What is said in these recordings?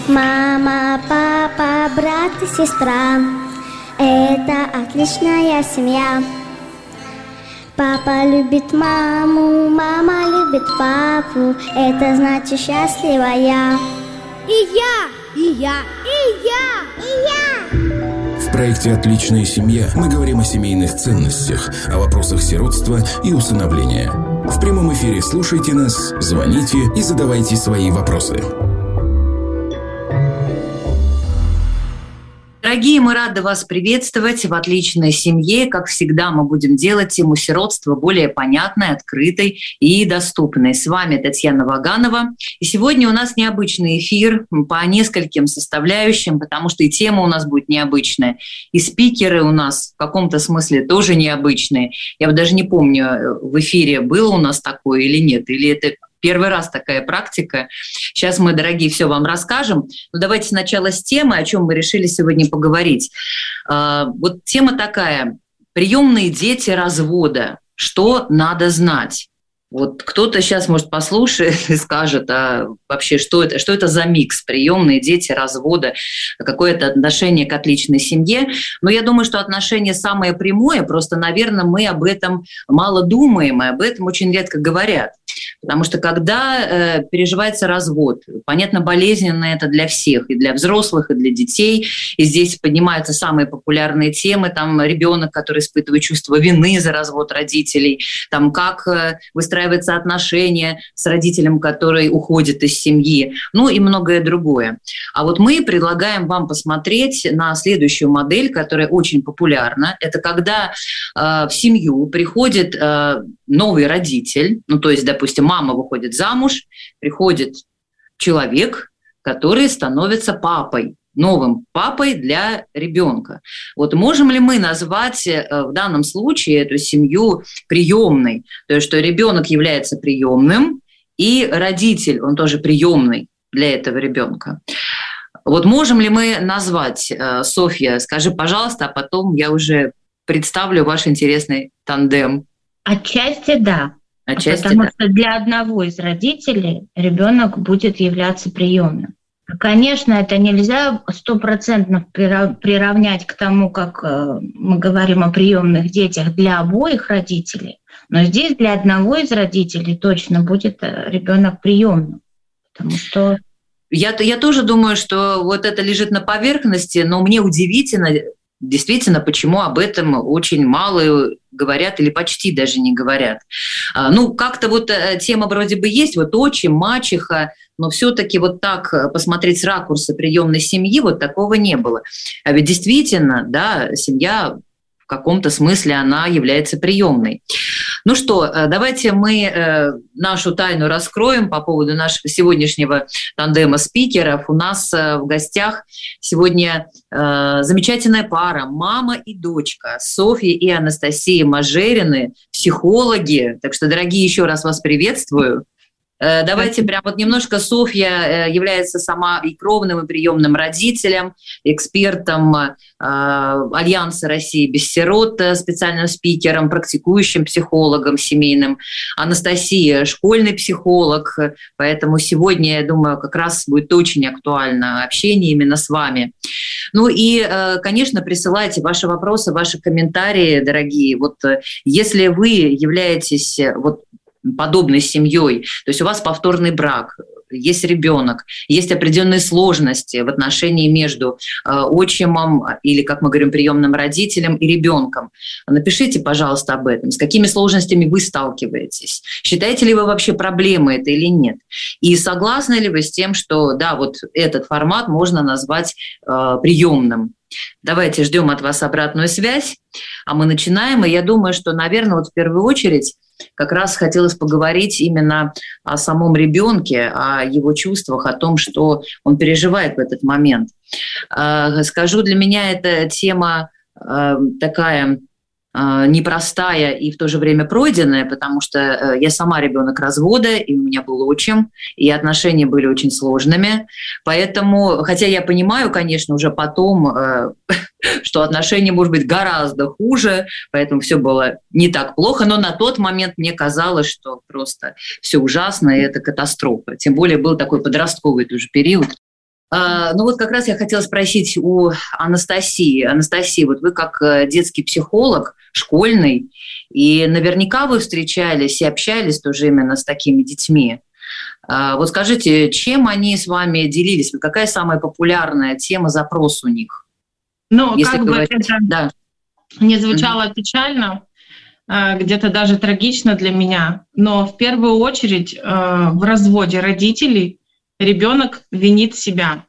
Мама, папа, брат и сестра – это отличная семья. Папа любит маму, мама любит папу, это значит счастливая. И я, и я, и я, и я. В проекте «Отличная семья» мы говорим о семейных ценностях, о вопросах сиротства и усыновления. В прямом эфире слушайте нас, звоните и задавайте свои вопросы. Дорогие, мы рады вас приветствовать в «Отличной семье». Как всегда, мы будем делать тему сиротства более понятной, открытой и доступной. С вами Татьяна Ваганова. И сегодня у нас необычный эфир по нескольким составляющим, потому что и тема у нас будет необычная, и спикеры у нас в каком-то смысле тоже необычные. Я вот даже не помню, в эфире было у нас такое или нет, или это первый раз такая практика. Сейчас мы, дорогие, все вам расскажем. Но давайте сначала с темы, о чем мы решили сегодня поговорить. Вот тема такая: приемные дети развода. Что надо знать? Вот кто-то сейчас, может, послушает и скажет, а вообще что это за микс? Приемные дети развода, какое-то отношение к отличной семье. Но я думаю, что отношение самое прямое, просто, наверное, мы об этом мало думаем, и об этом очень редко говорят. Потому что когда переживается развод, понятно, болезненно это для всех, и для взрослых, и для детей. И здесь поднимаются самые популярные темы, там ребенок, который испытывает чувство вины за развод родителей, там как выстраиваются отношения с родителем, который уходит из семьи, ну и многое другое. А вот мы предлагаем вам посмотреть на следующую модель, которая очень популярна. Это когда в семью приходит новый родитель, ну то есть, допустим, мама выходит замуж, приходит человек, который становится папой, новым папой для ребенка. Вот можем ли мы назвать в данном случае эту семью приемной? То есть, что ребенок является приемным, и родитель, он тоже приемный для этого ребенка. Вот можем ли мы назвать, Софья, скажи, пожалуйста, а потом я уже представлю ваш интересный тандем. Отчасти да. Отчасти потому да. что для одного из родителей ребенок будет являться приемным. Конечно, это нельзя 100% приравнять к тому, как мы говорим о приемных детях для обоих родителей, но здесь для одного из родителей точно будет ребенок приемным, потому что я тоже думаю, что вот это лежит на поверхности, но мне удивительно, действительно, почему об этом очень мало говорят или почти даже не говорят. Ну, как-то вот тема вроде бы есть, вот отчим, мачеха, но все-таки вот так посмотреть с ракурса приемной семьи, вот такого не было. А ведь действительно, да, семья в каком-то смысле она является приемной. Ну что, давайте мы нашу тайну раскроем по поводу нашего сегодняшнего тандема спикеров. У нас в гостях сегодня замечательная пара, мама и дочка, Софья и Анастасия Мажерины, психологи. Так что, дорогие, еще раз вас приветствую. Давайте прям вот немножко. Софья является сама и кровным, и приемным родителем, экспертом Альянса России без сирот, специальным спикером, практикующим психологом семейным. Анастасия – школьный психолог, поэтому сегодня, я думаю, как раз будет очень актуально общение именно с вами. Ну и, конечно, присылайте ваши вопросы, ваши комментарии, дорогие. Вот если вы являетесь вот подобной семьей, то есть у вас повторный брак, есть ребенок, есть определенные сложности в отношении между отчимом или, как мы говорим, приемным родителем и ребенком. Напишите, пожалуйста, об этом. С какими сложностями вы сталкиваетесь? Считаете ли вы вообще проблемой это или нет? И согласны ли вы с тем, что да, вот этот формат можно назвать приемным? Давайте ждем от вас обратную связь, а мы начинаем. И я думаю, что, наверное, вот в первую очередь как раз хотелось поговорить именно о самом ребенке, о его чувствах, о том, что он переживает в этот момент. Скажу, для меня эта тема такая непростая и в то же время пройденная, потому что я сама ребенок развода, и у меня был отчим, и отношения были очень сложными. Поэтому, хотя я понимаю, конечно, уже потом, что отношения, может быть, гораздо хуже, поэтому все было не так плохо, но на тот момент мне казалось, что просто все ужасно, и это катастрофа. Тем более был такой подростковый тоже период. Ну вот как раз я хотела спросить у Анастасии. Анастасия, вот вы как детский психолог, школьный, и наверняка вы встречались и общались тоже именно с такими детьми. Вот скажите, чем они с вами делились? Какая самая популярная тема, запрос у них? Ну, если как говорить, бы это да. Не звучало печально, где-то даже трагично для меня, но в первую очередь в разводе родителей ребенок винит себя.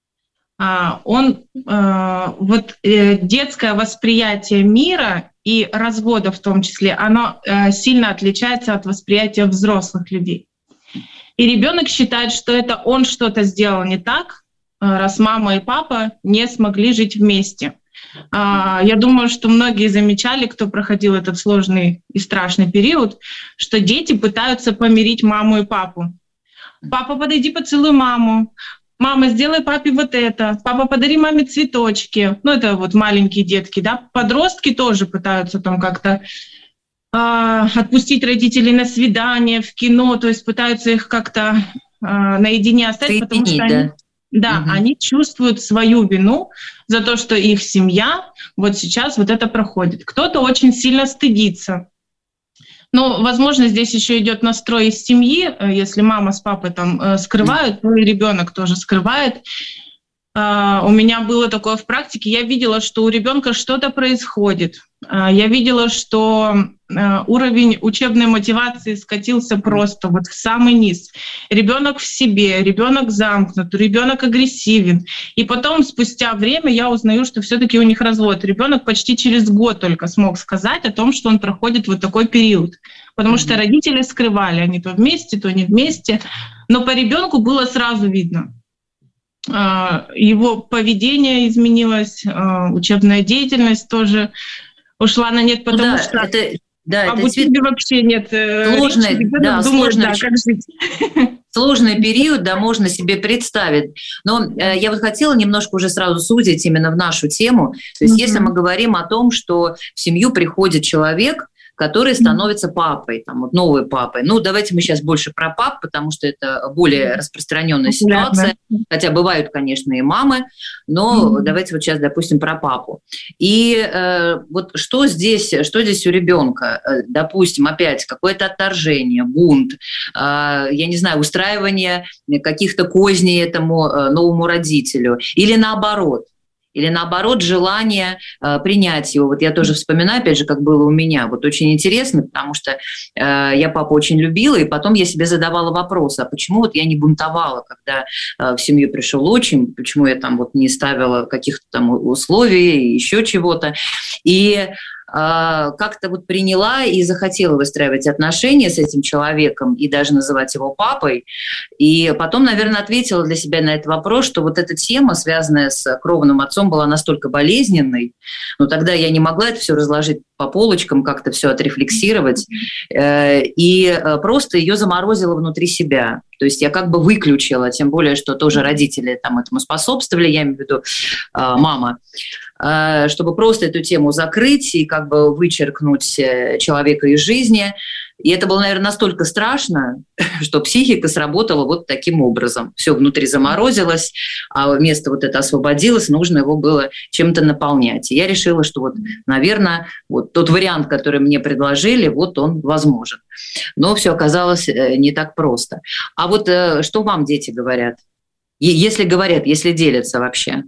Детское восприятие мира и развода в том числе, оно сильно отличается от восприятия взрослых людей. И ребенок считает, что это он что-то сделал не так, раз мама и папа не смогли жить вместе. Я думаю, что многие замечали, кто проходил этот сложный и страшный период, что дети пытаются помирить маму и папу. Папа, подойди, поцелуй маму. Мама, сделай папе вот это. Папа, подари маме цветочки. Ну, это вот маленькие детки, да. Подростки тоже пытаются там как-то отпустить родителей на свидание, в кино, то есть пытаются их как-то наедине оставить, потому что они чувствуют свою вину за то, что их семья вот сейчас вот это проходит. Кто-то очень сильно стыдится. Но, возможно, здесь еще идет настрой из семьи. Если мама с папой там скрывают, то и ребенок тоже скрывает. У меня было такое в практике. Я видела, что у ребенка что-то происходит. Я видела, что уровень учебной мотивации скатился просто вот в самый низ. Ребенок в себе, ребенок замкнут, ребенок агрессивен. И потом, спустя время, я узнаю, что все-таки у них развод. Ребенок почти через год только смог сказать о том, что он проходит вот такой период. Потому что родители скрывали, они то вместе, то не вместе. Но по ребенку было сразу видно. Его поведение изменилось, учебная деятельность тоже ушла на нет, потому что об учебе вообще нет. Сложный период, да, можно себе представить. Но я вот хотела немножко уже сразу сузить именно в нашу тему. То есть если мы говорим о том, что в семью приходит человек, который становится папой, там, вот новый папой. Ну, давайте мы сейчас больше про пап, потому что это более распространенная ситуация. Хотя бывают, конечно, и мамы, но давайте вот сейчас, допустим, про папу. И вот что здесь у ребенка? Допустим, опять какое-то отторжение, бунт, я не знаю, устраивание каких-то козней этому новому родителю. Или наоборот, желание принять его. Вот я тоже вспоминаю, опять же, как было у меня. Вот очень интересно, потому что я папу очень любила, и потом я себе задавала вопрос, а почему вот я не бунтовала, когда в семью пришел отчим, почему я там вот не ставила каких-то там условий, еще чего-то. И как-то вот приняла и захотела выстраивать отношения с этим человеком и даже называть его папой. И потом, наверное, ответила для себя на этот вопрос, что вот эта тема, связанная с кровным отцом, была настолько болезненной, но тогда я не могла это все разложить по полочкам, как-то все отрефлексировать, и просто ее заморозила внутри себя. То есть я как бы выключила, тем более, что тоже родители там этому способствовали, я имею в виду мама, чтобы просто эту тему закрыть и как бы вычеркнуть человека из жизни. И это было, наверное, настолько страшно, что психика сработала вот таким образом. Все внутри заморозилось, а место вот это освободилось, нужно его было чем-то наполнять. И я решила, что вот, наверное, вот тот вариант, который мне предложили, вот он возможен. Но все оказалось не так просто. А вот что вам дети говорят? Если делятся вообще?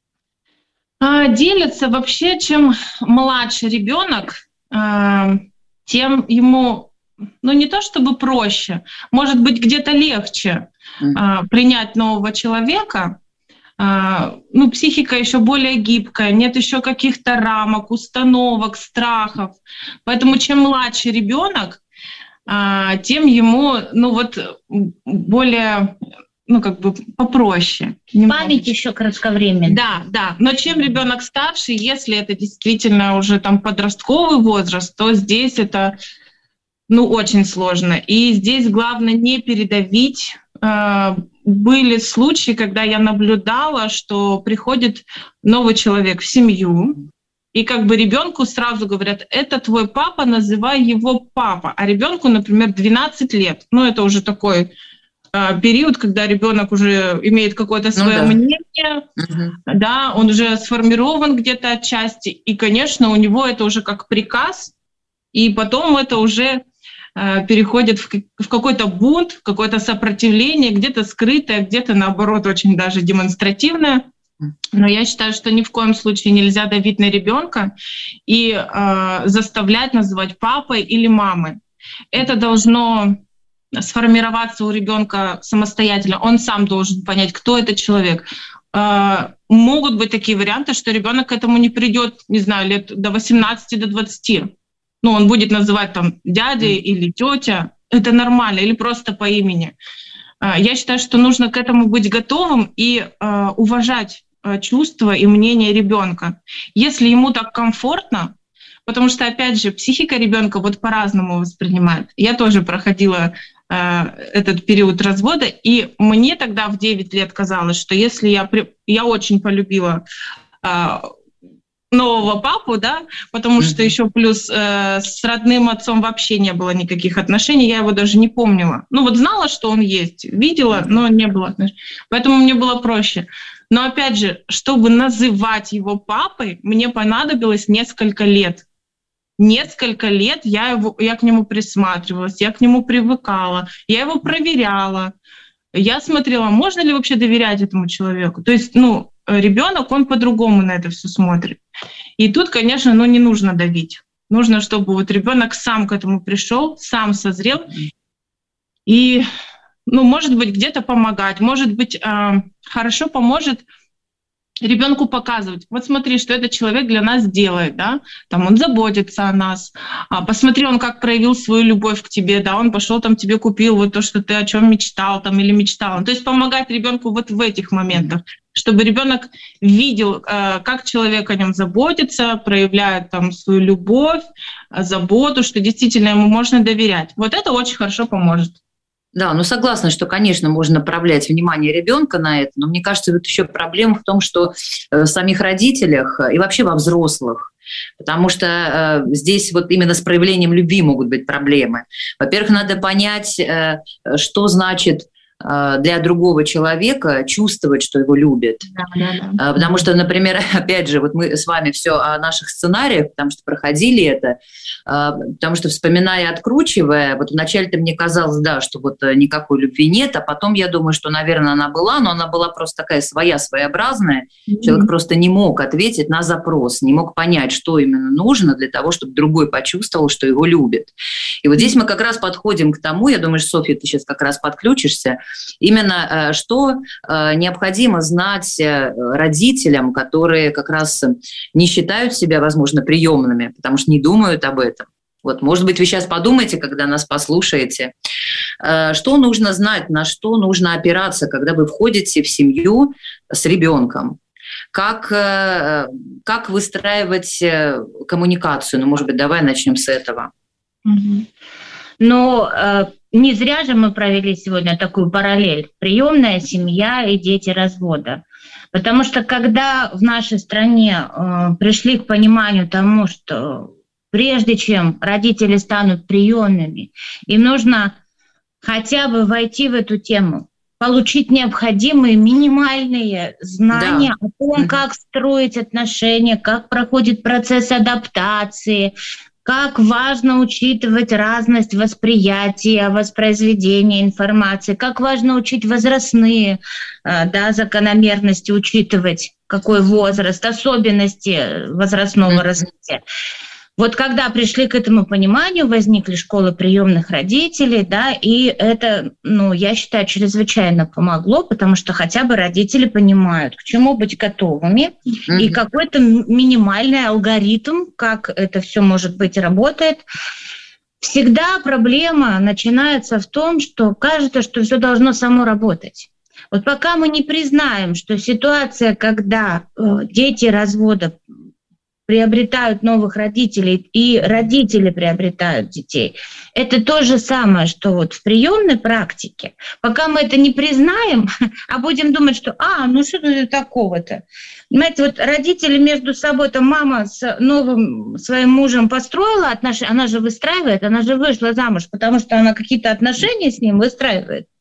Делятся вообще, чем младше ребенок, тем ему, ну не то чтобы проще, может быть где-то легче принять нового человека. Ну, психика еще более гибкая, нет еще каких-то рамок, установок, страхов. Поэтому чем младше ребенок, тем ему, ну вот, более, ну как бы попроще. Память еще кратковременная. Да. Но чем ребенок старше, если это действительно уже там подростковый возраст, то здесь это, ну, очень сложно. И здесь главное не передавить. Были случаи, когда я наблюдала, что приходит новый человек в семью, и как бы ребенку сразу говорят: это твой папа, называй его папа. А ребенку, например, 12 лет. Ну, это уже такой период, когда ребенок уже имеет какое-то свое мнение, да, он уже сформирован где-то отчасти, и, конечно, у него это уже как приказ, и потом это уже переходит в какой-то бунт, какое-то сопротивление, где-то скрытое, где-то, наоборот, очень даже демонстративное. Но я считаю, что ни в коем случае нельзя давить на ребенка и заставлять называть папой или мамой. Это должно сформироваться у ребенка самостоятельно. Он сам должен понять, кто этот человек. Могут быть такие варианты, что ребенок к этому не придет, не знаю, лет до 18, до 20. Ну, он будет называть там дядей или тетя. Это нормально, или просто по имени. Я считаю, что нужно к этому быть готовым и уважать чувства и мнение ребенка. Если ему так комфортно, потому что, опять же, психика ребенка вот по-разному воспринимает. Я тоже проходила этот период развода, и мне тогда в 9 лет казалось, что если я очень полюбила нового папу, да, потому что еще плюс с родным отцом вообще не было никаких отношений, я его даже не помнила. Ну вот знала, что он есть, видела, но не было отношений. Поэтому мне было проще. Но опять же, чтобы называть его папой, мне понадобилось несколько лет. Несколько лет я к нему присматривалась, я к нему привыкала, я его проверяла, я смотрела, можно ли вообще доверять этому человеку. То есть, ребенок, он по-другому на это все смотрит. И тут, конечно, не нужно давить. Нужно, чтобы вот ребенок сам к этому пришел, сам созрел. И, может быть, где-то помогать, может быть, хорошо поможет ребенку показывать. Вот смотри, что этот человек для нас делает, да, там он заботится о нас. Посмотри, он как проявил свою любовь к тебе, да, он пошел там тебе купил вот то, что ты о чем мечтал там или мечтала. То есть помогать ребенку вот в этих моментах, чтобы ребенок видел, как человек о нем заботится, проявляет там свою любовь, заботу, что действительно ему можно доверять. Вот это очень хорошо поможет. Да, согласна, что, конечно, можно направлять внимание ребенка на это, но мне кажется, вот еще проблема в том, что в самих родителях и вообще во взрослых, потому что здесь вот именно с проявлением любви могут быть проблемы. Во-первых, надо понять, что значит для другого человека чувствовать, что его любят. Да. Потому что, например, опять же, вот мы с вами все о наших сценариях, потому что проходили это, потому что, вспоминая, откручивая, вот вначале-то мне казалось, да, что вот никакой любви нет, а потом я думаю, что, наверное, она была, но она была просто такая своеобразная. Человек просто не мог ответить на запрос, не мог понять, что именно нужно для того, чтобы другой почувствовал, что его любят. И вот здесь мы как раз подходим к тому, я думаю, Софья, ты сейчас как раз подключишься, именно что необходимо знать родителям, которые как раз не считают себя, возможно, приемными, потому что не думают об этом. Вот, может быть, вы сейчас подумаете, когда нас послушаете, что нужно знать, на что нужно опираться, когда вы входите в семью с ребенком. Как выстраивать коммуникацию? Может быть, давай начнем с этого. Не зря же мы провели сегодня такую параллель: приемная семья и дети развода. Потому что когда в нашей стране пришли к пониманию тому, что прежде чем родители станут приемными, им нужно хотя бы войти в эту тему, получить необходимые минимальные знания о том, как строить отношения, как проходит процесс адаптации, как важно учитывать разность восприятия, воспроизведения информации, как важно учить возрастные закономерности, учитывать какой возраст, особенности возрастного развития. Вот когда пришли к этому пониманию, возникли школы приемных родителей, и это, я считаю, чрезвычайно помогло, потому что хотя бы родители понимают, к чему быть готовыми, и какой-то минимальный алгоритм, как это все может быть работает. Всегда проблема начинается в том, что кажется, что все должно само работать. Вот пока мы не признаем, что ситуация, когда дети развода приобретают новых родителей, и родители приобретают детей. Это то же самое, что вот в приемной практике. Пока мы это не признаем, а будем думать, что что тут такого-то. Понимаете, вот родители между собой, там мама с новым своим мужем построила отношения, она же выстраивает, она же вышла замуж, потому что она какие-то отношения с ним выстраивает.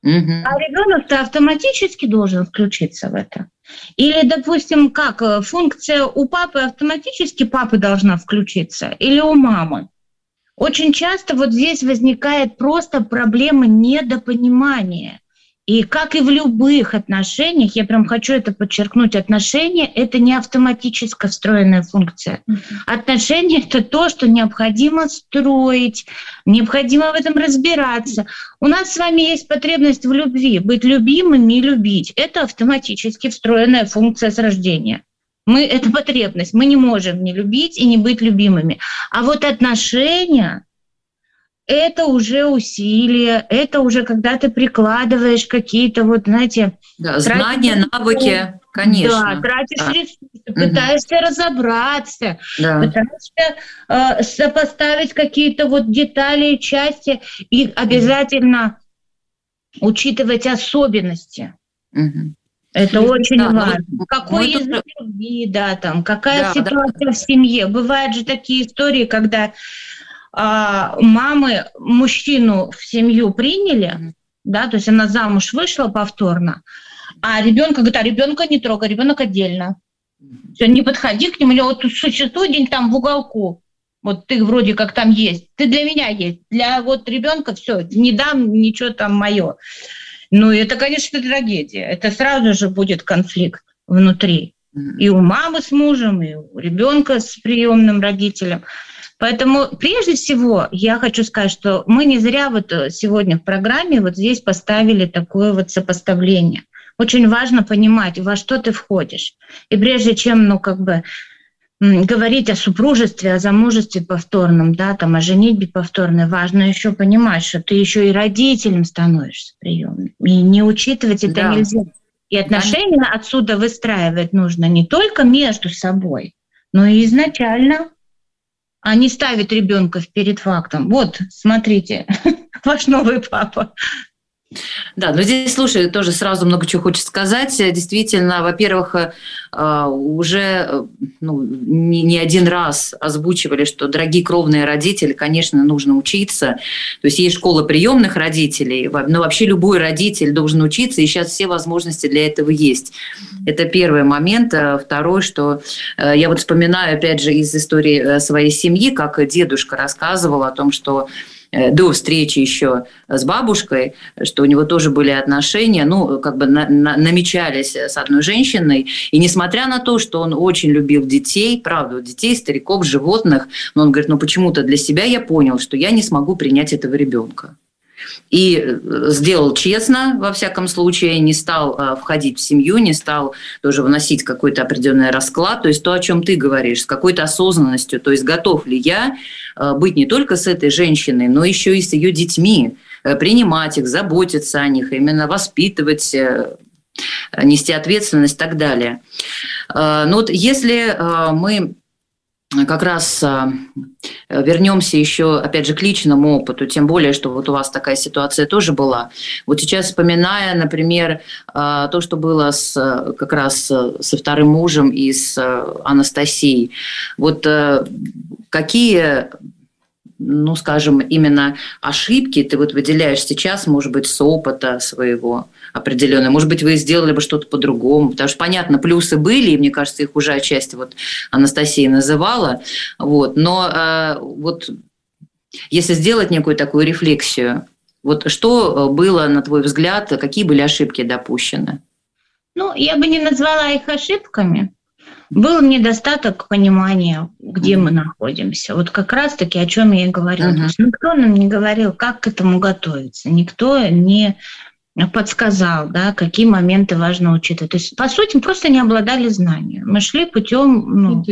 А ребенок-то автоматически должен включиться в это. Или, допустим, как функция у папы автоматически папа должна включиться, или у мамы. Очень часто вот здесь возникает просто проблема недопонимания. И как и в любых отношениях, я прям хочу это подчеркнуть, отношения – это не автоматически встроенная функция. Отношения – это то, что необходимо строить, необходимо в этом разбираться. У нас с вами есть потребность в любви, быть любимыми и любить. Это автоматически встроенная функция с рождения. Это потребность, мы не можем не любить и не быть любимыми. А вот отношения – это уже усилие, это уже когда ты прикладываешь какие-то вот, знаете... Да, знания, навыки, конечно. Да, тратишь ресурсы, пытаешься разобраться, пытаешься сопоставить какие-то вот детали и части и обязательно учитывать особенности. Это очень важно. Какой язык любви, какая ситуация в семье. Бывают же такие истории, когда... мамы мужчину в семью приняли, да, то есть она замуж вышла повторно, а ребенка говорит, ребенка не трогай, ребенок отдельно. Все, не подходи к нему, у него вот существует где-нибудь там в уголку. Вот ты вроде как там есть, ты для меня есть, для вот ребенка все, не дам ничего там мое. Ну, это, конечно, трагедия. Это сразу же будет конфликт внутри. И у мамы с мужем, и у ребенка с приемным родителем. Поэтому прежде всего я хочу сказать, что мы не зря вот сегодня в программе вот здесь поставили такое вот сопоставление. Очень важно понимать, во что ты входишь. И прежде чем, говорить о супружестве, о замужестве повторном, да, там, о женитьбе повторной, важно еще понимать, что ты еще и родителем становишься приемным. И не учитывать это нельзя. И отношения отсюда выстраивать нужно не только между собой, но и изначально. А не ставить ребенка перед фактом. Вот, смотрите, ваш новый папа. Да, но здесь, слушай, тоже сразу много чего хочется сказать. Действительно, во-первых, уже не один раз озвучивали, что, дорогие кровные родители, конечно, нужно учиться. То есть есть школа приемных родителей, но вообще любой родитель должен учиться, и сейчас все возможности для этого есть. Это первый момент. Второй, что я вот вспоминаю, опять же, из истории своей семьи, как дедушка рассказывал о том, что до встречи еще с бабушкой, что у него тоже были отношения, намечались с одной женщиной. И несмотря на то, что он очень любил детей, правда, детей, стариков, животных, но он говорит, почему-то для себя я понял, что я не смогу принять этого ребенка. И сделал честно, во всяком случае, не стал входить в семью, не стал тоже вносить какой-то определенный расклад, то есть то, о чем ты говоришь, с какой-то осознанностью, то есть готов ли я быть не только с этой женщиной, но еще и с ее детьми, принимать их, заботиться о них, именно воспитывать, нести ответственность и так далее. Но вот если мы как раз вернемся еще, опять же, к личному опыту, тем более, что вот у вас такая ситуация тоже была. Вот сейчас, вспоминая, например, то, что было как раз со вторым мужем и с Анастасией, вот какие, скажем, именно ошибки ты вот выделяешь сейчас, может быть, с опыта своего определенного? Может быть, вы сделали бы что-то по-другому? Потому что, понятно, плюсы были, и, мне кажется, их уже отчасти вот Анастасия называла. Вот. Но вот если сделать некую такую рефлексию, вот что было, на твой взгляд, какие были ошибки допущены? Я бы не назвала их ошибками. Был недостаток понимания, где мы находимся. Вот как раз-таки о чем я и говорила. То есть никто нам не говорил, как к этому готовиться. Никто не подсказал, да, какие моменты важно учитывать. То есть, по сути, мы просто не обладали знанием. Мы шли путем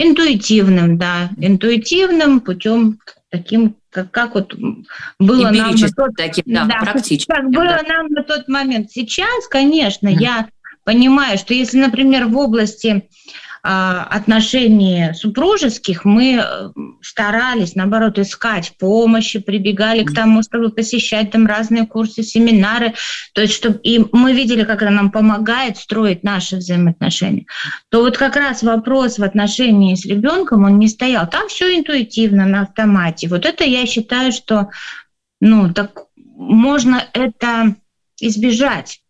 интуитивным путем таким, как вот было нам на тот, как было нам на тот момент. Сейчас, конечно, я понимаю, что если, например, в области отношений супружеских мы старались, наоборот, искать помощи, прибегали к тому, чтобы посещать там разные курсы, семинары, то есть чтобы и мы видели, как это нам помогает строить наши взаимоотношения, то вот как раз вопрос в отношении с ребенком, он не стоял. Там все интуитивно, на автомате. Вот это я считаю, что так можно это избежать.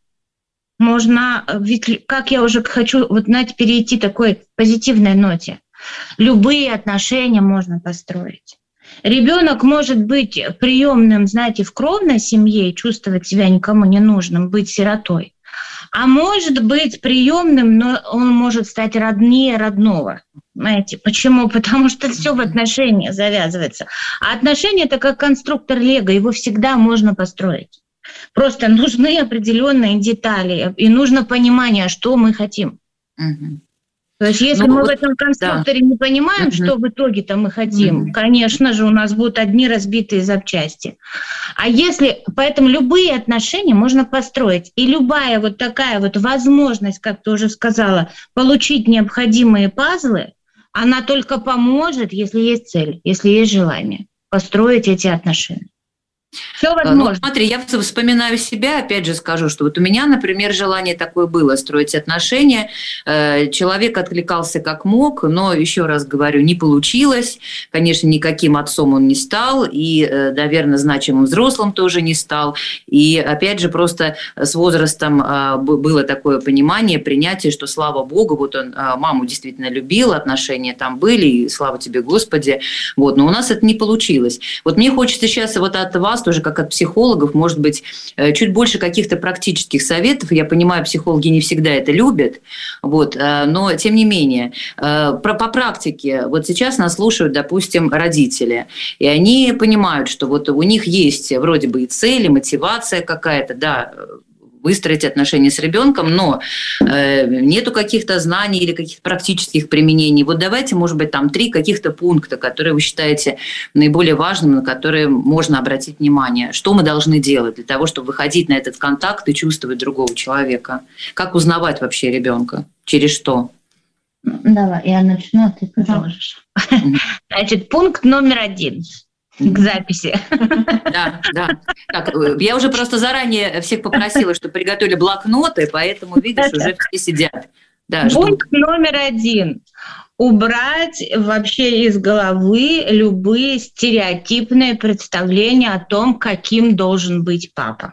Можно, ведь, как я уже хочу, перейти к такой позитивной ноте. Любые отношения можно построить. Ребенок может быть приемным, в кровной семье и чувствовать себя никому не нужным, быть сиротой. А может быть приемным, но он может стать роднее родного. Знаете, почему? Потому что все в отношениях завязывается. А отношения – это как конструктор Лего, его всегда можно построить. Просто нужны определенные детали, и нужно понимание, что мы хотим. То есть если мы в этом конструкторе не понимаем, что в итоге-то мы хотим, конечно же, у нас будут одни разбитые запчасти. Поэтому любые отношения можно построить. И любая такая возможность, как ты уже сказала, получить необходимые пазлы, она только поможет, если есть цель, если есть желание построить эти отношения. Все возможно. Смотри, я вспоминаю себя, опять же скажу, что у меня, например, желание такое было, строить отношения. Человек откликался как мог, но, еще раз говорю, не получилось. Конечно, никаким отцом он не стал, и, наверное, значимым взрослым тоже не стал. И, опять же, просто с возрастом было такое понимание, принятие, что, слава Богу, он маму действительно любил, отношения там были, и слава тебе, Господи. Но у нас это не получилось. Мне хочется сейчас от вас тоже, как от психологов, может быть, чуть больше каких-то практических советов. Я понимаю, психологи не всегда это любят, но тем не менее, по практике, сейчас нас слушают, допустим, родители, и они понимают, что у них есть вроде бы и цель, и мотивация какая-то, да, выстроить отношения с ребенком, но нету каких-то знаний или каких-то практических применений. Давайте, может быть, 3 каких-то пункта, которые вы считаете наиболее важными, на которые можно обратить внимание. Что мы должны делать для того, чтобы выходить на этот контакт и чувствовать другого человека? Как узнавать вообще ребенка? Через что? Давай, я начну, а ты продолжишь. Значит, пункт номер 1. К записи. Да. Так, я уже просто заранее всех попросила, чтобы приготовили блокноты, поэтому, видишь, уже все сидят. Да, пункт номер 1. Убрать вообще из головы любые стереотипные представления о том, каким должен быть папа.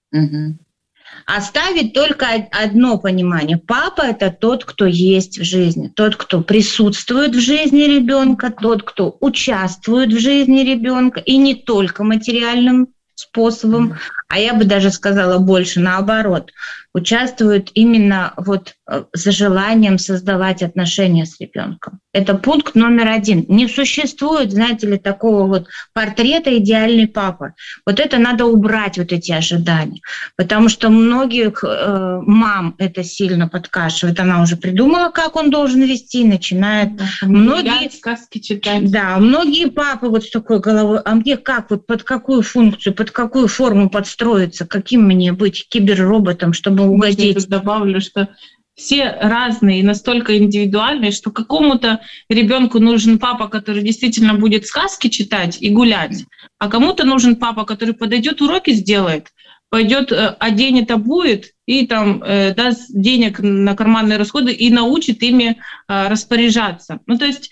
Оставить только одно понимание. Папа – это тот, кто есть в жизни, тот, кто присутствует в жизни ребенка, тот, кто участвует в жизни ребенка, и не только материальным способом, а я бы даже сказала больше наоборот, участвуют именно за желанием создавать отношения с ребенком. Это пункт номер 1. Не существует, знаете ли, такого портрета идеальный папа. Это надо убрать, эти ожидания. Потому что многих мам это сильно подкашивает. Она уже придумала, как он должен вести, начинает многие сказки читать. Да, многие папы с такой головой, а мне как, под какую функцию, под какую форму подстроиться, каким мне быть киберроботом, чтобы угодить. Я добавлю, что все разные и настолько индивидуальные, что какому-то ребенку нужен папа, который действительно будет сказки читать и гулять, а кому-то нужен папа, который подойдет, уроки сделает, пойдет, оденет, обует и даст денег на карманные расходы и научит ими распоряжаться. То есть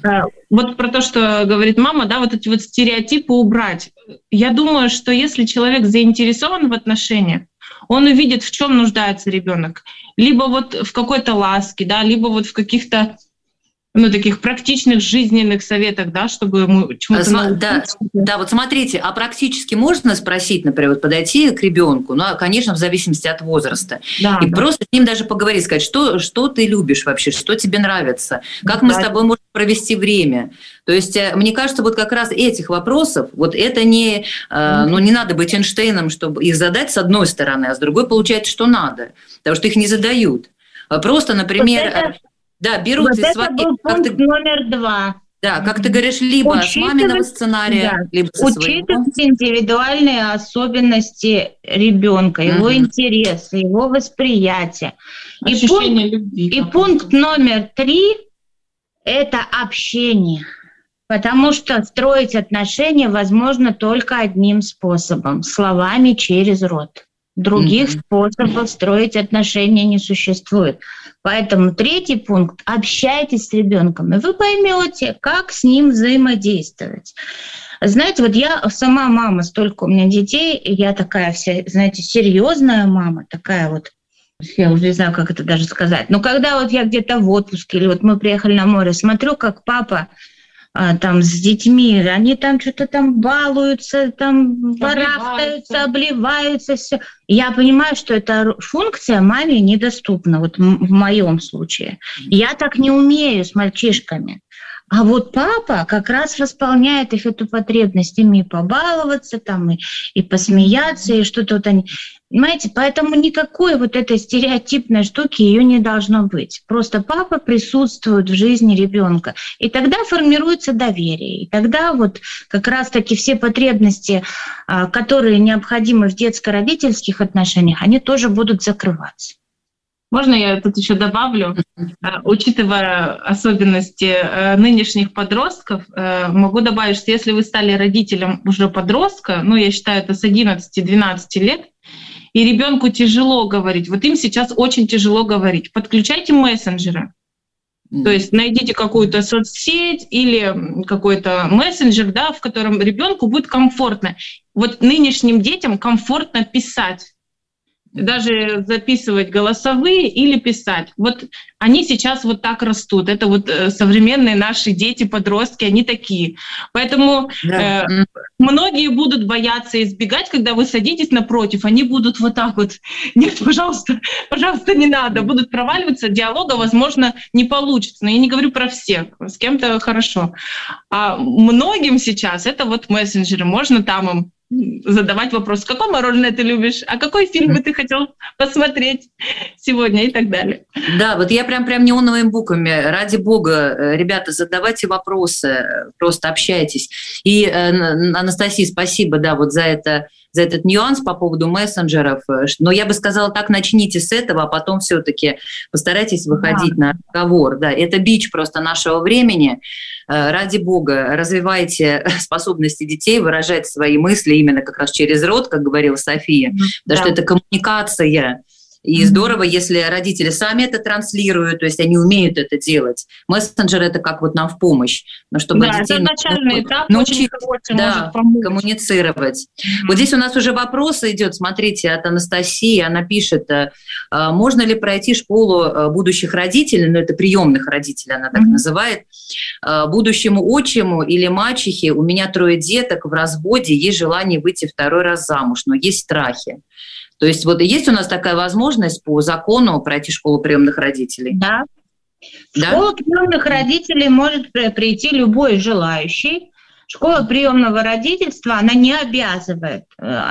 про то, что говорит мама, да, эти стереотипы убрать. Я думаю, что если человек заинтересован в отношениях, он увидит, в чем нуждается ребенок. Либо в какой-то ласке, да, либо в каких-то таких практичных жизненных советах, да, чтобы ему чему-то научиться. Да, смотрите, а практически можно спросить, например, подойти к ребенку, конечно, в зависимости от возраста, просто с ним даже поговорить, сказать, что ты любишь вообще, что тебе нравится, как мы с тобой можем провести время. То есть, мне кажется, как раз этих вопросов, это не надо быть Эйнштейном, чтобы их задать с одной стороны, а с другой получается, что надо, потому что их не задают. Просто, например... Да, берут из своих... Это был пункт номер 2. Да, как ты говоришь, либо с маминого сценария, либо со своего. Учитывать индивидуальные особенности ребенка, его интересы, его восприятие. Ощущение любви. И пункт номер 3 – это общение. Потому что строить отношения возможно только одним способом – словами через рот. Других способов строить отношения не существует. Поэтому 3-й пункт – общайтесь с ребенком, и вы поймете, как с ним взаимодействовать. Знаете, вот я сама мама, столько у меня детей, и я такая вся, знаете, серьезная мама, такая вот, я уже не знаю, как это даже сказать. Но когда вот я где-то в отпуске, или вот мы приехали на море, смотрю, как папа там с детьми, они там что-то там балуются, там барахтаются, обливаются, все. Я понимаю, что эта функция маме недоступна, вот в моем случае. Я так не умею с мальчишками. А вот папа как раз восполняет их эту потребность, ими побаловаться, там, и посмеяться, и что-то вот они... Понимаете, поэтому никакой вот этой стереотипной штуки ее не должно быть. Просто папа присутствует в жизни ребенка, и тогда формируется доверие. И тогда вот как раз-таки все потребности, которые необходимы в детско-родительских отношениях, они тоже будут закрываться. Можно я тут еще добавлю? Учитывая особенности нынешних подростков, могу добавить, что если вы стали родителем уже подростка, я считаю, это с 11-12 лет, и ребенку тяжело говорить, вот им сейчас очень тяжело говорить, подключайте мессенджеры. То есть найдите какую-то соцсеть или какой-то мессенджер, в котором ребенку будет комфортно. Вот нынешним детям комфортно писать. Даже записывать голосовые или писать. Вот они сейчас вот так растут. Это вот современные наши дети, подростки, они такие. Поэтому многие будут бояться избегать, когда вы садитесь напротив, они будут вот так вот: нет, пожалуйста, пожалуйста, не надо. Будут проваливаться, диалога, возможно, не получится. Но я не говорю про всех, с кем-то хорошо. А многим сейчас это вот мессенджеры. Можно там им задавать вопрос: какое мороженое ты любишь, а какой фильм бы ты хотел посмотреть сегодня, и так далее. Да, вот я прям неоновыми буквами: ради бога, ребята, задавайте вопросы, просто общайтесь. И, Анастасия, спасибо, вот за этот нюанс по поводу мессенджеров. Но я бы сказала так: начните с этого, а потом все-таки постарайтесь выходить на разговор. Да, это бич просто нашего времени. Ради бога, развивайте способности детей выражать свои мысли именно как раз через рот, как говорила София, потому что это коммуникация. И здорово, если родители сами это транслируют, то есть они умеют это делать. Мессенджер — это как вот нам в помощь, но чтобы детей научить коммуницировать. Вот здесь у нас уже вопрос идет, смотрите, от Анастасии. Она пишет: можно ли пройти школу будущих родителей, это приемных родителей она так называет, будущему отчиму или мачехе: у меня 3 деток, в разводе, есть желание выйти 2-й раз замуж, но есть страхи. То есть вот есть у нас такая возможность по закону пройти школу приемных родителей? Да. В школу приемных родителей может прийти любой желающий. Школа приемного родительства, она не обязывает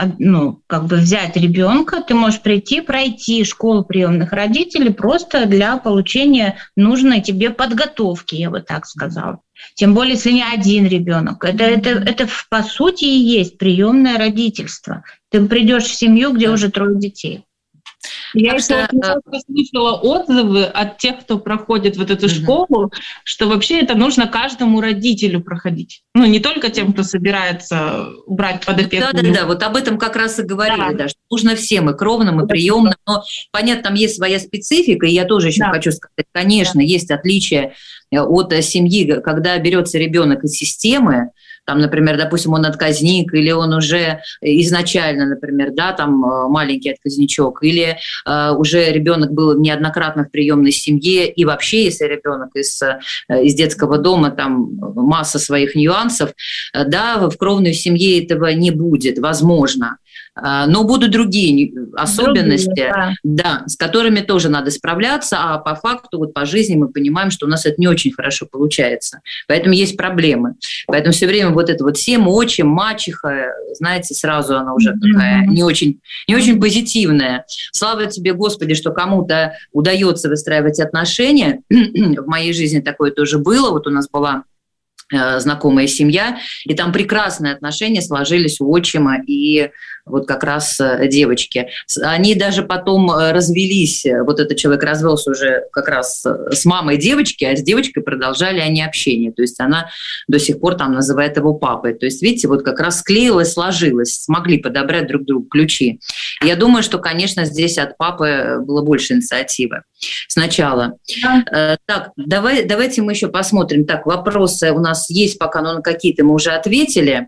взять ребенка. Ты можешь пройти школу приемных родителей просто для получения нужной тебе подготовки, я бы так сказала. Тем более, если не один ребенок. Это по сути и есть приемное родительство. Ты придешь в семью, где уже 3 детей. Я еще слышала отзывы от тех, кто проходит вот эту школу, что вообще это нужно каждому родителю проходить. Не только тем, кто собирается брать под опеку. Да, вот об этом как раз и говорили, что нужно всем, и кровным, и приемным. Но, понятно, там есть своя специфика, и я тоже еще хочу сказать, конечно, есть отличия от семьи, когда берется ребенок из системы. Там, например, допустим, он отказник, или он уже изначально, например, маленький отказничок, или уже ребенок был неоднократно в приемной семье, и вообще, если ребенок из детского дома, там масса своих нюансов, в кровной семье этого не будет, возможно. Но будут другие особенности, с которыми тоже надо справляться, а по факту, вот по жизни мы понимаем, что у нас это не очень хорошо получается. Поэтому есть проблемы. Поэтому все время вот это вот семь, отчим, мачеха, знаете, сразу она уже такая не очень позитивная. Слава тебе, Господи, что кому-то удается выстраивать отношения. В моей жизни такое тоже было. Вот у нас была знакомая семья, и там прекрасные отношения сложились у отчима и вот как раз девочки. Они даже потом развелись, вот этот человек развелся уже как раз с мамой девочки, а с девочкой продолжали они общение. То есть она до сих пор там называет его папой. То есть, видите, вот как раз склеилось, сложилось, смогли подобрать друг другу ключи. Я думаю, что, конечно, здесь от папы было больше инициативы сначала. Так, давайте мы еще посмотрим. Так, вопросы у нас есть пока, но на какие-то мы уже ответили.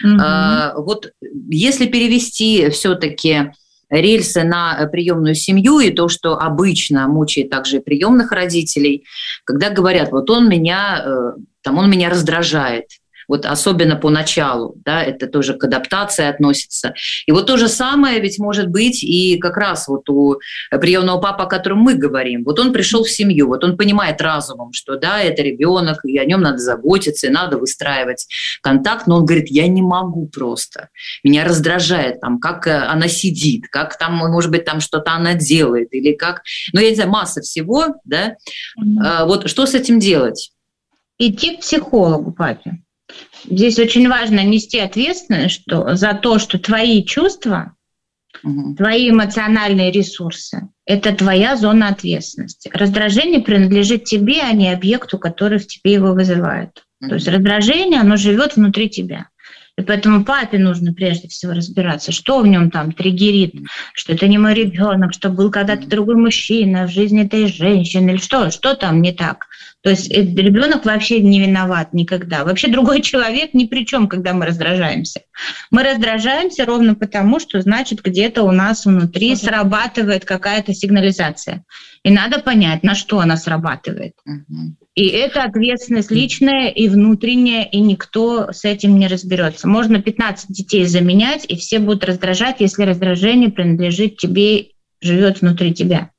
Вот если перевести все-таки рельсы на приемную семью и то, что обычно мучает также и приемных родителей, когда говорят, вот он меня раздражает, вот особенно поначалу, да, это тоже к адаптации относится. И вот то же самое ведь может быть и как раз вот у приемного папы, о котором мы говорим. Вот он пришел в семью, вот он понимает разумом, что да, это ребенок, и о нем надо заботиться, и надо выстраивать контакт, но он говорит, я не могу просто. Меня раздражает, там, как она сидит, как там, может быть, там что-то она делает, или как, ну, я не знаю, масса всего, да. Вот что с этим делать? Идти к психологу, папе. Здесь очень важно нести ответственность за то, что твои чувства, твои эмоциональные ресурсы – это твоя зона ответственности. Раздражение принадлежит тебе, а не объекту, который в тебе его вызывает. То есть раздражение, оно живет внутри тебя. И поэтому папе нужно прежде всего разбираться, что в нем там триггерит, что это не мой ребенок, что был когда-то другой мужчина в жизни этой женщины, или что там не так. То есть ребенок вообще не виноват никогда. Вообще другой человек ни при чем, когда мы раздражаемся. Мы раздражаемся ровно потому, что значит где-то у нас внутри срабатывает какая-то сигнализация. И надо понять, на что она срабатывает. И это ответственность личная и внутренняя, и никто с этим не разберется. Можно 15 детей заменять, и все будут раздражать, если раздражение принадлежит тебе, живет внутри тебя.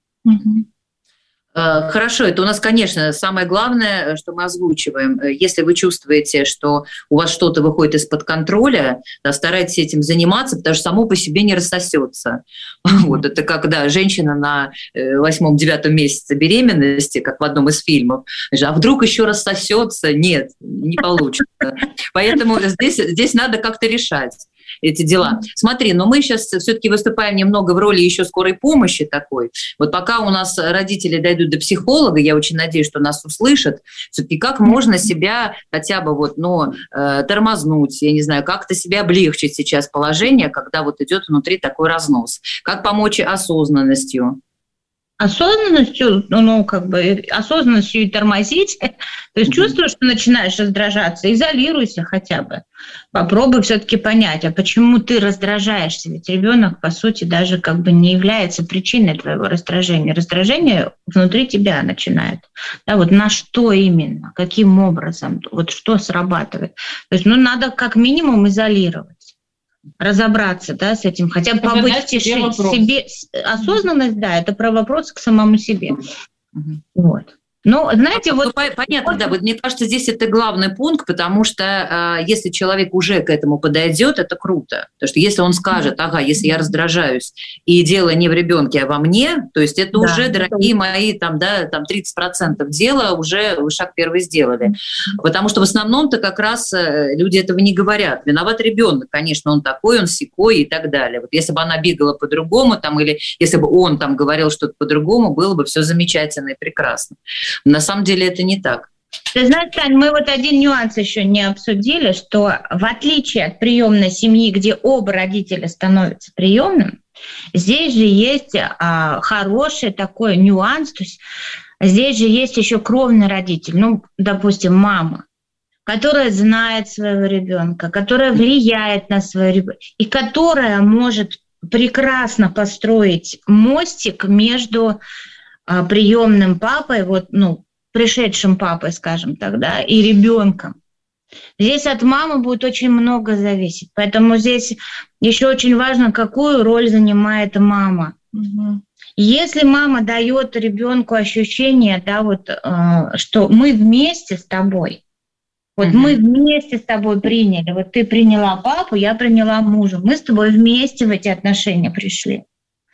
Хорошо, это у нас, конечно, самое главное, что мы озвучиваем. Если вы чувствуете, что у вас что-то выходит из-под контроля, да, старайтесь этим заниматься, потому что само по себе не рассосется. Вот это когда женщина на 8-9 месяце беременности, как в одном из фильмов, а вдруг еще рассосется? Нет, не получится. Поэтому здесь надо как-то решать эти дела. Смотри, но мы сейчас все-таки выступаем немного в роли еще скорой помощи такой. Вот пока у нас родители дойдут до психолога, я очень надеюсь, что нас услышат, все-таки как можно себя хотя бы тормознуть, я не знаю, как-то себя облегчить сейчас положение, когда вот идет внутри такой разнос. Как помочь осознанностью? Осознанностью и тормозить. То есть чувствуешь, что начинаешь раздражаться, изолируйся хотя бы. Попробуй все-таки понять, а почему ты раздражаешься? Ведь ребенок, по сути, даже не является причиной твоего раздражения. Раздражение внутри тебя начинает. Да, вот на что именно, каким образом, вот что срабатывает. То есть надо как минимум изолировать. Разобраться, да, с этим, хотя бы побыть в тишине. Осознанность, да, это про вопрос к самому себе. Вот. Ну, знаете, понятно, да, мне кажется, здесь это главный пункт, потому что если человек уже к этому подойдет, это круто. Потому что если он скажет, если я раздражаюсь, и дело не в ребенке, а во мне, то есть это уже, дорогие мои, 30% дела уже вы шаг первый сделали. Потому что в основном-то как раз люди этого не говорят. Виноват ребенок, конечно, он такой, он сякой и так далее. Вот если бы она бегала по-другому, или если бы он говорил что-то по-другому, было бы все замечательно и прекрасно. На самом деле это не так. Ты знаешь, Тань, мы один нюанс еще не обсудили, что в отличие от приемной семьи, где оба родителя становятся приемным, здесь же есть хороший такой нюанс, то есть здесь же есть еще кровный родитель, допустим, мама, которая знает своего ребенка, которая влияет на своего ребенка, и которая может прекрасно построить мостик между приемным папой, пришедшим папой, скажем так, да, и ребенком. Здесь от мамы будет очень много зависеть. Поэтому здесь еще очень важно, какую роль занимает мама. Если мама дает ребенку ощущение, да, что мы вместе с тобой, мы вместе с тобой приняли, ты приняла папу, я приняла мужа, мы с тобой вместе в эти отношения пришли.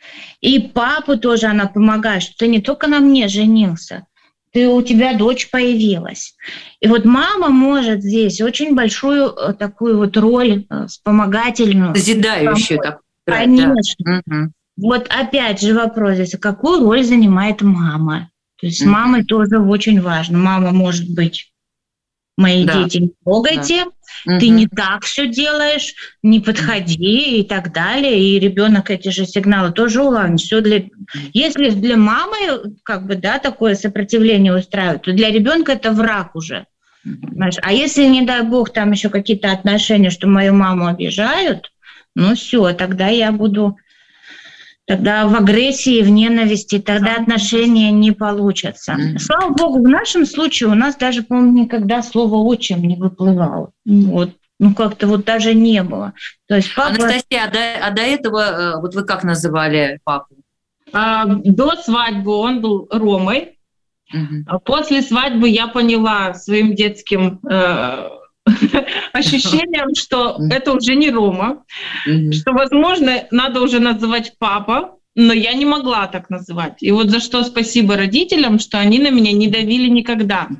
И папу тоже она помогает, что ты не только на мне женился, у тебя дочь появилась. И мама может здесь очень большую такую роль вспомогательную. Созидающую. Конечно. Вот опять же вопрос здесь, какую роль занимает мама? То есть с мамой тоже очень важно. Мама может быть: мои дети, не трогайте, ты не так все делаешь, не подходи и так далее. И ребенок эти же сигналы тоже улавливает. Все Если для мамы такое сопротивление устраивает, то для ребенка это враг уже. Понимаешь? А если, не дай бог, там еще какие-то отношения, что мою маму обижают, ну все, тогда я буду... Тогда в агрессии, в ненависти, тогда отношения не получатся. Слава богу, в нашем случае у нас даже, по-моему, никогда слово «отчим» не выплывало. Вот. Как-то вот даже не было. То есть папа... Анастасия, а до этого вот вы как называли папу? До свадьбы он был Ромой. После свадьбы я поняла своим детским... ощущением, что это уже не Рома, что, возможно, надо уже называть папа, но я не могла так называть. И вот за что спасибо родителям, что они на меня не давили никогда.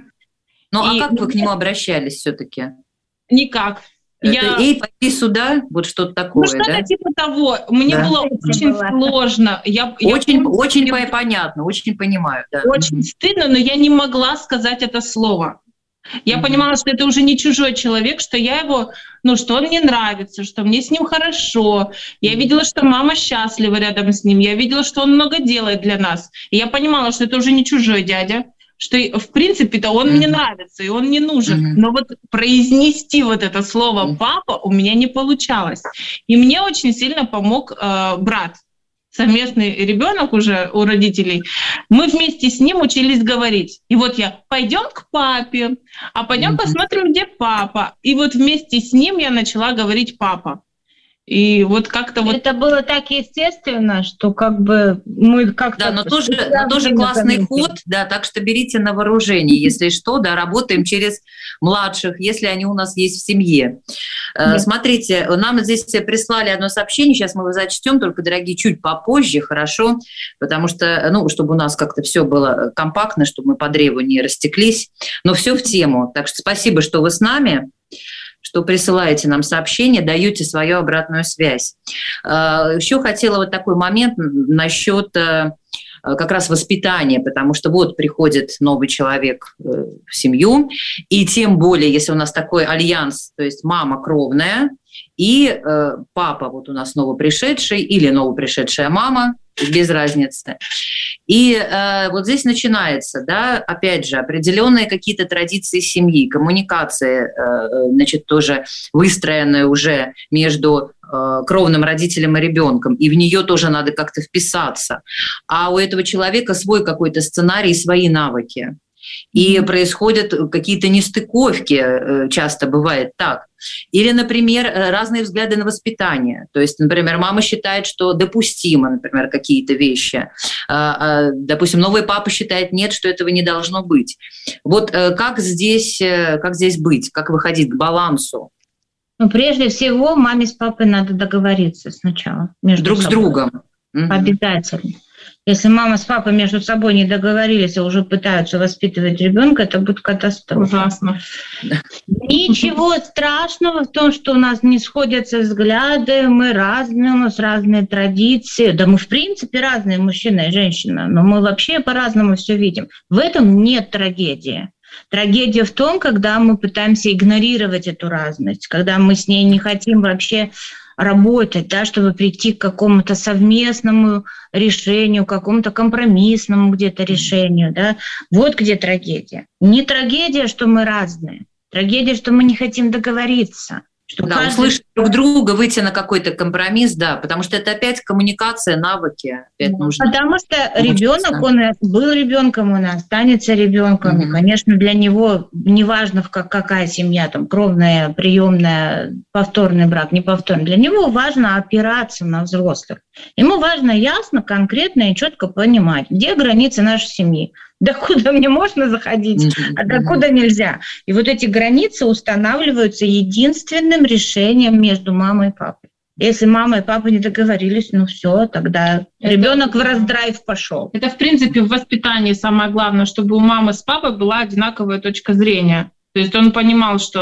А как вы к нему обращались все-таки? Никак. Эй, пойди сюда, вот что-то такое, что-то типа того. Мне было очень сложно. Очень понятно, очень понимаю. Да. Очень стыдно, но я не могла сказать это слово. Я понимала, что это уже не чужой человек, что я его, что он мне нравится, что мне с ним хорошо. Я видела, что мама счастлива рядом с ним. Я видела, что он много делает для нас. И я понимала, что это уже не чужой дядя, что в принципе-то он мне нравится, и он мне нужен. Но вот произнести вот это слово «папа» у меня не получалось. И мне очень сильно помог брат. Совместный ребенок уже у родителей, мы вместе с ним учились говорить. И вот пойдем к папе, а пойдем посмотрим, где папа. И вот вместе с ним я начала говорить «папа». И вот как-то вот... Это было так естественно, что мы как-то... Да, но тоже классный ход, да, так что берите на вооружение, если что, да, работаем через младших, если они у нас есть в семье. Смотрите, нам здесь прислали одно сообщение, сейчас мы его зачтем, только, дорогие, чуть попозже, хорошо, потому что, чтобы у нас как-то все было компактно, чтобы мы по древу не растеклись, но все в тему. Так что спасибо, что вы с нами, что присылаете нам сообщения, даете свою обратную связь. Еще хотела вот такой момент насчет как раз воспитания, потому что вот приходит новый человек в семью, и тем более, если у нас такой альянс, то есть мама кровная и папа вот у нас новопришедший или новопришедшая мама, без разницы. И вот здесь начинается, да, опять же, определенные какие-то традиции семьи, коммуникация, значит, тоже выстроенная уже между кровным родителем и ребенком, и в нее тоже надо как-то вписаться. А у этого человека свой какой-то сценарий, свои навыки. И происходят какие-то нестыковки, часто бывает так. Или, например, разные взгляды на воспитание. То есть, например, мама считает, что допустимо, например, какие-то вещи. Допустим, новый папа считает, нет, что этого не должно быть. Вот как здесь быть, как выходить к балансу? Прежде всего, маме с папой надо договориться сначала. Друг с другом. Обязательно. Если мама с папой между собой не договорились, а уже пытаются воспитывать ребенка, это будет катастрофа. Ужасно. Ничего страшного в том, что у нас не сходятся взгляды, мы разные, у нас разные традиции. Да мы в принципе разные, мужчина и женщина, но мы вообще по-разному все видим. В этом нет трагедии. Трагедия в том, когда мы пытаемся игнорировать эту разность, когда мы с ней не хотим вообще работать, да, чтобы прийти к какому-то совместному решению, к какому-то компромиссному где-то решению. Да. Вот где трагедия. Не трагедия, что мы разные. Трагедия, что мы не хотим договориться. Что да, услышать друг друга, выйти на какой-то компромисс, да, потому что это опять коммуникация, навыки. Опять нужно. Потому что ребенок, он был ребенком, он останется ребенком. И, конечно, для него неважно, какая семья, там, кровная, приемная, повторный брак, неповторный. Для него важно опираться на взрослых. Ему важно ясно, конкретно и четко понимать, где границы нашей семьи. Докуда мне можно заходить, а докуда нельзя. И вот эти границы устанавливаются единственным решением между мамой и папой. Если мама и папа не договорились, ну все, тогда ребенок в раздрайв пошел. Это, в принципе, в воспитании самое главное, чтобы у мамы с папой была одинаковая точка зрения. То есть он понимал, что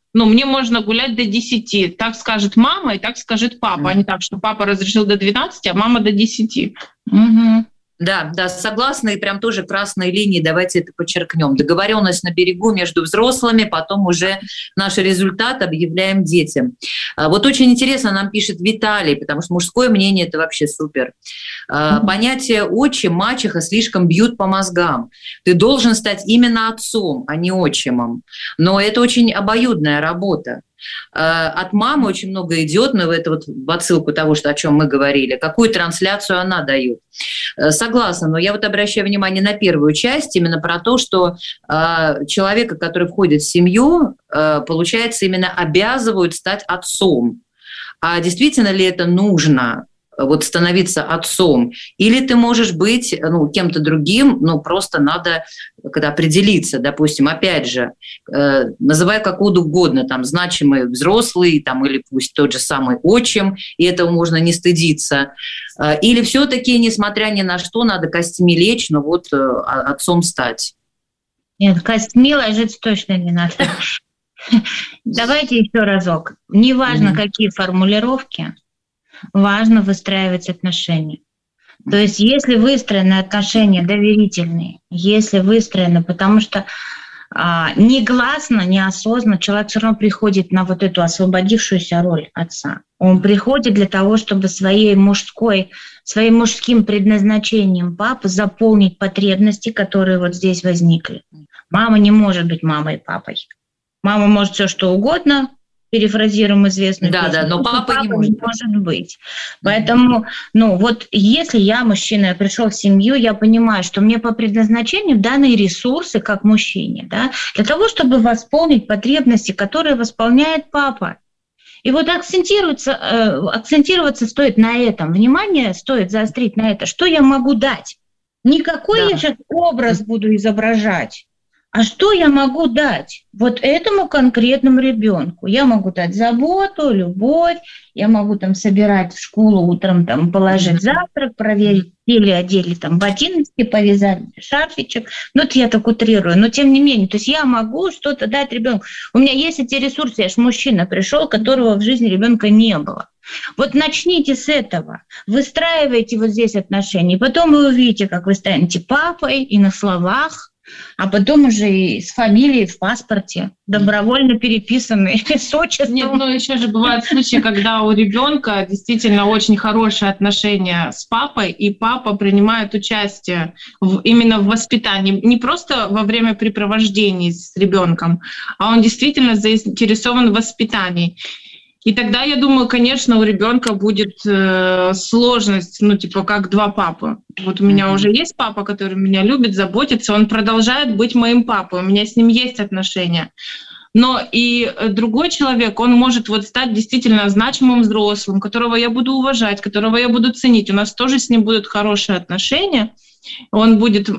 Ну, мне можно гулять до 10. Так скажет мама и так скажет папа. А не так, что папа разрешил до 12, а мама до 10. Угу. Да, согласна, и прям тоже красной линии, давайте это подчеркнем. Договоренность на берегу между взрослыми, потом уже наш результат объявляем детям. Вот очень интересно нам пишет Виталий, потому что мужское мнение – это вообще супер. Понятие отчим, мачеха слишком бьют по мозгам. Ты должен стать именно отцом, а не отчимом. Но это очень обоюдная работа. От мамы очень много идет, но это вот в отсылку того, о чем мы говорили, какую трансляцию она дает. Согласна, но я вот обращаю внимание на первую часть, именно про то, что человека, который входит в семью, получается, именно обязывают стать отцом. А действительно ли это нужно? Вот становиться отцом, или ты можешь быть кем-то другим, просто надо определиться, допустим, опять же, называй как угодно, там, значимый взрослый, там, или пусть тот же самый отчим, и этого можно не стыдиться, или все-таки, несмотря ни на что, надо костьми лечь, но вот отцом стать. Нет, костьми ложиться точно не надо. Давайте еще разок. Неважно, какие формулировки, важно выстраивать отношения. То есть если выстроены отношения доверительные, если выстроены, потому что негласно, неосознанно человек все равно приходит на вот эту освободившуюся роль отца. Он приходит для того, чтобы своим мужским предназначением папы заполнить потребности, которые вот здесь возникли. Мама не может быть мамой и папой. Мама может все что угодно, перефразируем известную песню. Да, но папа не может быть. Поэтому, вот если я мужчина, я пришел в семью, я понимаю, что мне по предназначению даны ресурсы как мужчине, да, для того, чтобы восполнить потребности, которые восполняет папа. И вот акцентироваться стоит на этом, внимание стоит заострить на это, что я могу дать. Не какой я сейчас образ буду изображать, а что я могу дать вот этому конкретному ребенку? Я могу дать заботу, любовь, я могу там собирать в школу утром, там положить завтрак, проверить, или одели там ботиночки, повязать шарфичек. Это я так утрирую, но тем не менее, то есть я могу что-то дать ребенку. У меня есть эти ресурсы, я же мужчина пришел, которого в жизни ребенка не было. Вот начните с этого, выстраивайте вот здесь отношения, и потом вы увидите, как вы станете папой и на словах, а потом уже и с фамилией в паспорте, добровольно переписанные с отчеством. Нет, еще же бывают случаи, когда у ребенка действительно очень хорошие отношения с папой, и папа принимает участие именно в воспитании, не просто во время препровождений с ребенком, а он действительно заинтересован в воспитании. И тогда, я думаю, конечно, у ребенка будет сложность, как два папы. Вот у меня уже есть папа, который меня любит, заботится, он продолжает быть моим папой, у меня с ним есть отношения. Но и другой человек, он может стать действительно значимым взрослым, которого я буду уважать, которого я буду ценить. У нас тоже с ним будут хорошие отношения. Мы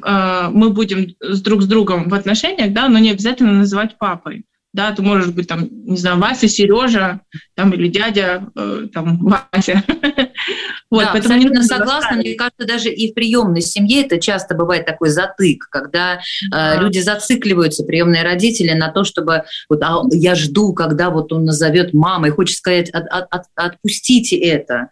будем друг с другом в отношениях, да, но не обязательно называть папой. Да, ты можешь быть там, не знаю, Вася, Сережа, там, или дядя, там, Вася. Вот, да, абсолютно согласна. Мне кажется, даже и в приемной семье это часто бывает такой затык, когда люди зацикливаются, приемные родители, на то, чтобы я жду, когда он назовет мамой, хочет сказать, отпустите это.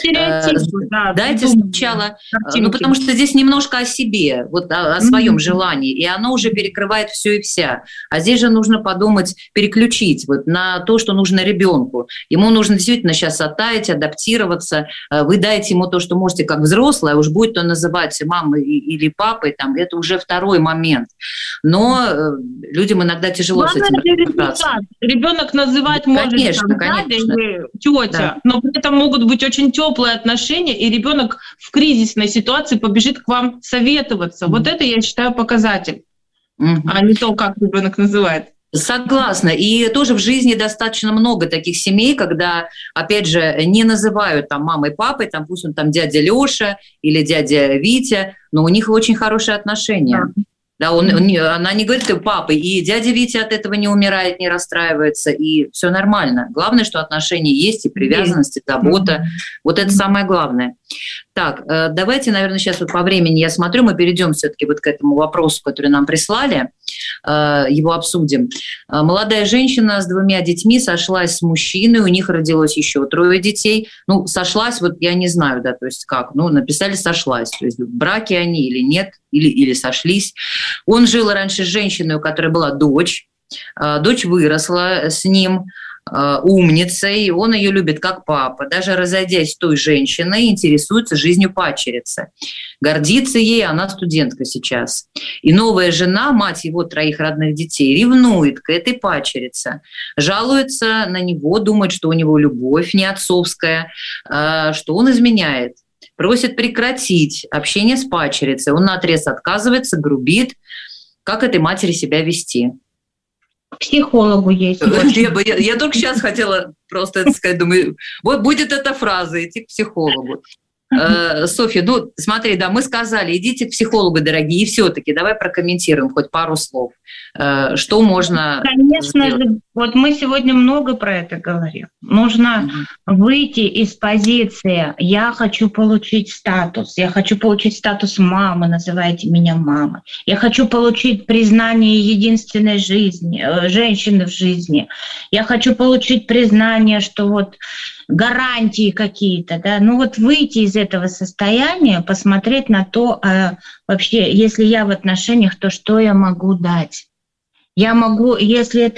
Дайте сначала, потому что здесь немножко о себе, о своем желании, и оно уже перекрывает все и вся. А здесь же нужно подумать, переключить на то, что нужно ребенку. Ему нужно действительно сейчас оттаять, адаптироваться. Вы дайте ему то, что можете как взрослый, а уж будет он называть мамой или папой, это уже второй момент. Но людям иногда тяжело с этим разобраться. Ребенок называть может дядя или тетя, но при этом могут быть очень теплые отношения, и ребенок в кризисной ситуации побежит к вам советоваться. Вот это, я считаю, показатель, а не то, как ребенок называет. Согласна. И тоже в жизни достаточно много таких семей, когда, опять же, не называют мамой, папой, пусть он дядя Лёша или дядя Витя, но у них очень хорошие отношения. Да, она не говорит папой, и дядя Витя от этого не умирает, не расстраивается, и все нормально. Главное, что отношения есть, и привязанность, и забота. Вот это самое главное. Так, давайте, наверное, сейчас вот по времени я смотрю, мы перейдем все-таки вот к этому вопросу, который нам прислали, его обсудим. Молодая женщина с 2 детьми сошлась с мужчиной, у них родилось еще 3 детей. Ну, сошлась, вот я не знаю, да, то есть как, ну, написали сошлась, то есть в браке они или нет, или сошлись. Он жил раньше с женщиной, у которой была дочь. Дочь выросла с ним, умницей, он ее любит как папа. Даже разойдясь с той женщиной, интересуется жизнью падчерицы. Гордится ей, она студентка сейчас. И новая жена, мать его 3 родных детей, ревнует к этой падчерице. Жалуется на него, думает, что у него любовь не отцовская, что он изменяет. Просит прекратить общение с падчерицей. Он наотрез отказывается, грубит. Как этой матери себя вести? К психологу есть. Я только сейчас хотела просто это сказать, думаю, вот будет эта фраза, идти к психологу. Софья, ну смотри, да, мы сказали, идите к психологу, дорогие, и все-таки давай прокомментируем хоть пару слов. Что можно Конечно сделать? же, вот мы сегодня много про это говорим. Нужно выйти из позиции «я хочу получить статус мамы, называйте меня мамой, я хочу получить признание единственной женщины в жизни, я хочу получить признание, что вот гарантии какие-то, да, ну вот выйти из этого состояния, посмотреть на то, вообще, если я в отношениях, то что я могу дать? Я могу, если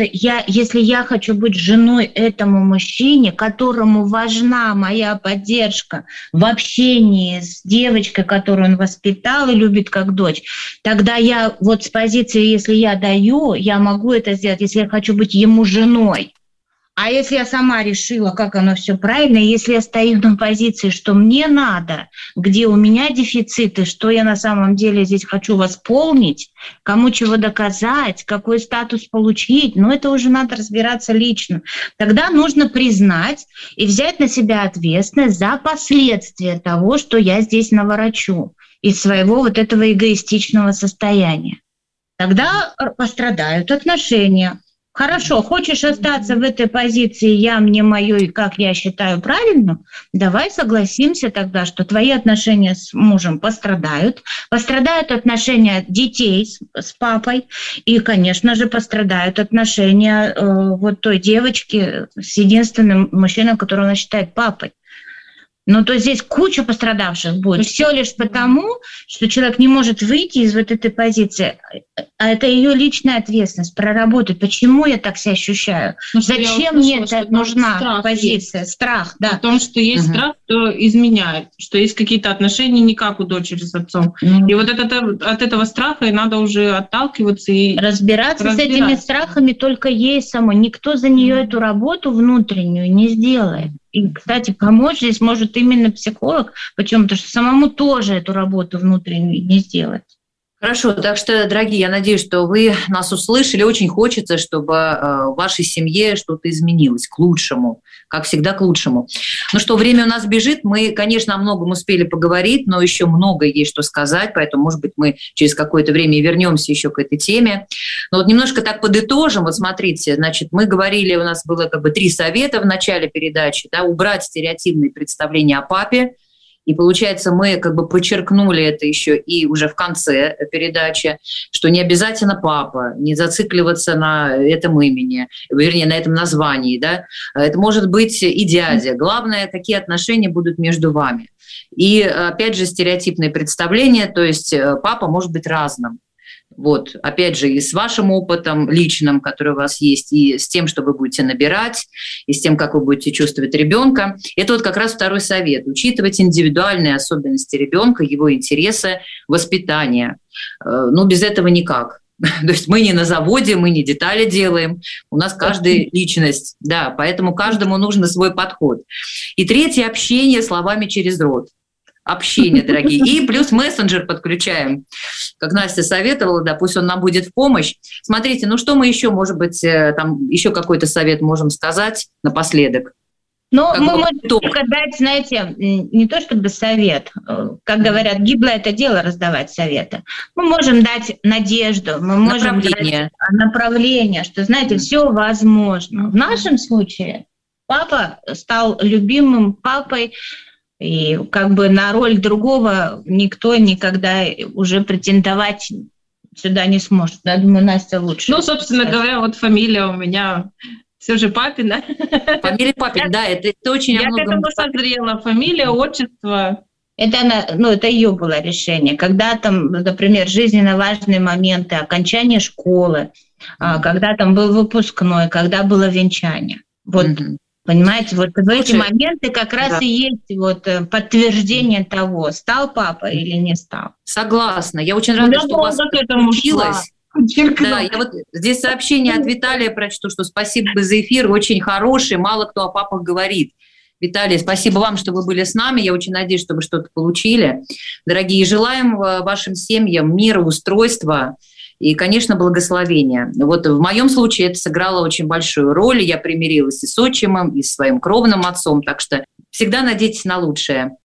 я хочу быть женой этому мужчине, которому важна моя поддержка в общении с девочкой, которую он воспитал и любит как дочь, тогда я вот с позиции, если я даю, я могу это сделать, если я хочу быть ему женой. А если я сама решила, как оно все правильно, если я стою на позиции, что мне надо, где у меня дефициты, что я на самом деле здесь хочу восполнить, кому чего доказать, какой статус получить, ну это уже надо разбираться лично. Тогда нужно признать и взять на себя ответственность за последствия того, что я здесь наворочу из своего вот этого эгоистичного состояния. Тогда пострадают отношения. Хорошо, хочешь остаться в этой позиции «я, мне, моё» и как я считаю правильным, давай согласимся тогда, что твои отношения с мужем пострадают отношения детей с папой, и, конечно же, пострадают отношения вот той девочки с единственным мужчиной, которого она считает папой. Но то здесь куча пострадавших будет. Все лишь потому, что человек не может выйти из вот этой позиции. А это ее личная ответственность проработать. Почему я так себя ощущаю? Зачем мне это нужна позиция? Страх, да. О том, что есть страх, что изменяет, что есть какие-то отношения не как у дочери с отцом. И вот от этого страха и надо уже отталкиваться и разбираться с этими страхами только ей самой. Никто за нее эту работу внутреннюю не сделает. И, кстати, помочь здесь может именно психолог, почему-то что самому тоже эту работу внутреннюю не сделать. Хорошо, так что, дорогие, я надеюсь, что вы нас услышали. Очень хочется, чтобы в вашей семье что-то изменилось к лучшему, как всегда, к лучшему. Ну что, время у нас бежит. Мы, конечно, о многом успели поговорить, но еще много есть что сказать, поэтому, может быть, мы через какое-то время вернемся еще к этой теме. Но вот немножко так подытожим. Вот смотрите, значит, мы говорили, у нас было 3 совета в начале передачи, да, убрать стереотипные представления о папе. И получается, мы подчеркнули это еще и уже в конце передачи, что не обязательно папа, не зацикливаться на этом имени, вернее, на этом названии. Да? Это может быть и дядя. Главное, какие отношения будут между вами. И опять же, стереотипные представления, то есть папа может быть разным. Вот, опять же, и с вашим опытом личным, который у вас есть, и с тем, что вы будете набирать, и с тем, как вы будете чувствовать ребенка. Это вот как раз 2 совет. Учитывать индивидуальные особенности ребенка, его интересы, воспитание. Ну, без этого никак. То есть мы не на заводе, мы не детали делаем, у нас каждая личность, да, поэтому каждому нужен свой подход. И 3 – общение словами через рот. Общение, дорогие. И плюс мессенджер подключаем. Как Настя советовала, да, пусть он нам будет в помощь. Смотрите, ну что мы еще, может быть, там еще какой-то совет можем сказать напоследок? Ну, мы можем только дать, знаете, не то чтобы совет, как говорят, гиблое это дело раздавать советы. Мы можем дать надежду, мы можем дать направление, что, знаете, все возможно. В нашем случае папа стал любимым папой, И как бы на роль другого никто никогда уже претендовать сюда не сможет. Я думаю, Настя лучше. Ну, собственно говоря, вот фамилия у меня все же Папина. Фамилия Папин, да, это очень Я к этому созрела. Фамилия, отчество. Это ее было решение. Когда там, например, жизненно важные моменты, окончание школы, когда там был выпускной, когда было венчание. Вот, понимаете, вот в эти моменты как раз и есть вот подтверждение того, стал папа или не стал. Согласна. Я очень рада, что у вас получилось. Да, я вот здесь сообщение от Виталия прочту, что спасибо за эфир, очень хороший, мало кто о папах говорит. Виталий, спасибо вам, что вы были с нами. Я очень надеюсь, что вы что-то получили. Дорогие, желаем вашим семьям мира, устройства и, конечно, благословения. Вот в моем случае это сыграло очень большую роль. Я примирилась и с отчимом, и с своим кровным отцом. Так что всегда надейтесь на лучшее.